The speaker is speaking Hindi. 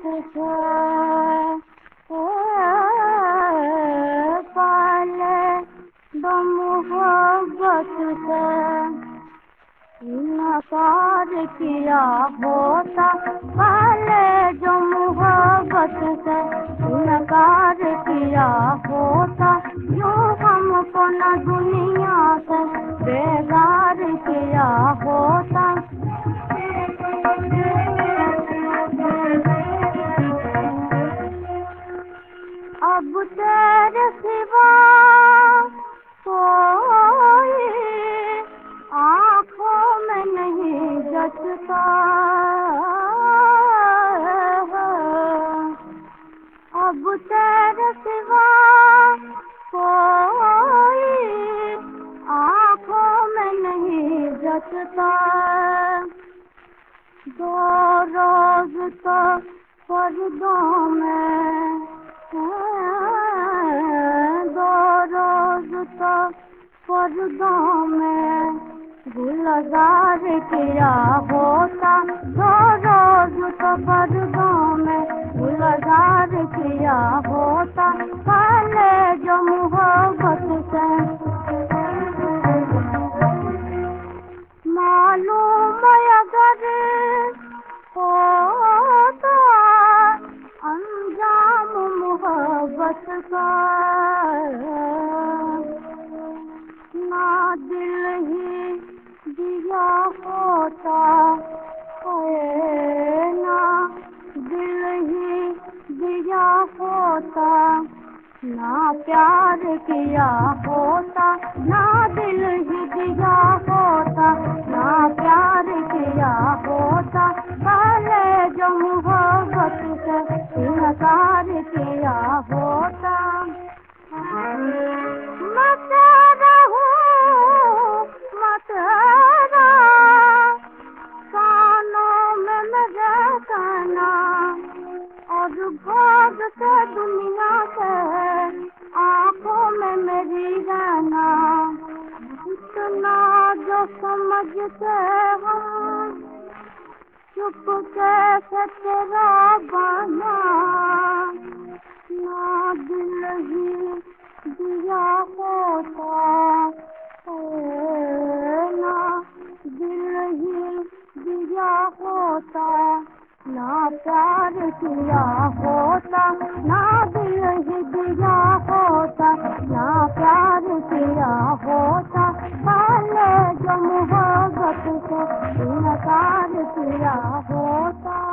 से पाले दो मोहब्बत से इनकार किया होता, पहले जो मोहब्बत से इनकार किया होता, यूं हमको न दुनिया से बेगार किया होता। अब तेरे सिवा कोई आँखों में नहीं जचता, अब तेरे सिवा कोई आँखों में नहीं जचता। दो रोज तो पर्दों में, दो रोज तो पर्दों में गुलजार किया होता, दो रोज तो पर्दों में गुलजार किया होता, पहले जो मोहब्बत से मालूम अगर होता अंजाम मोहब्बत का, ना दिल ही दिया होता, ना दिल ही दिया होता, ना प्यार किया होता, ना दिल ही दिया होता, ना प्यार किया होता, पहले जो मोहब्बत से इनकार किया होता। मैं तेरा हूँ, मैं तेरा, कानों में मेरे गाना, और भाग के दुनिया से आँखों में मेरी रहना। इतना जो समझते हम चुप कैसे तेरा बना, ना दिल ही दिया होता, ना दिल ही दिया होता, ना प्यार किया होता, ना दिल ही दिया होता, ना प्यार किया होता, पहले जो मोहब्बत से इनकार किया होता।